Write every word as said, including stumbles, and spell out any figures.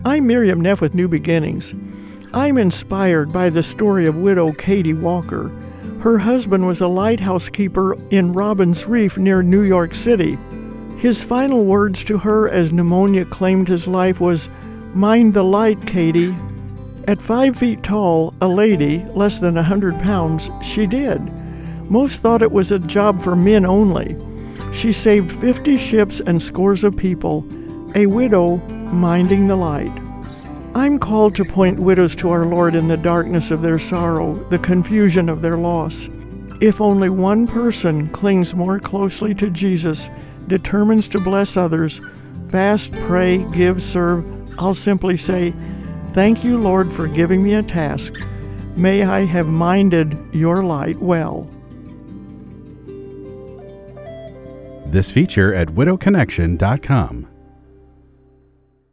I'm Miriam Neff with New Beginnings. I'm inspired by the story of widow Katie Walker. Her husband was a lighthouse keeper in Robbins Reef near New York City. His final words to her as pneumonia claimed his life was, "Mind the light, Katie." At five feet tall, a lady, less than a hundred pounds, she did. Most thought it was a job for men only. She saved fifty ships and scores of people, a widow minding the light. I'm called to point widows to our Lord in the darkness of their sorrow, the confusion of their loss. If only one person clings more closely to Jesus, determines to bless others, fast, pray, give, serve, I'll simply say, "Thank you, Lord, for giving me a task. May I have minded your light well." This feature at widow connection dot com.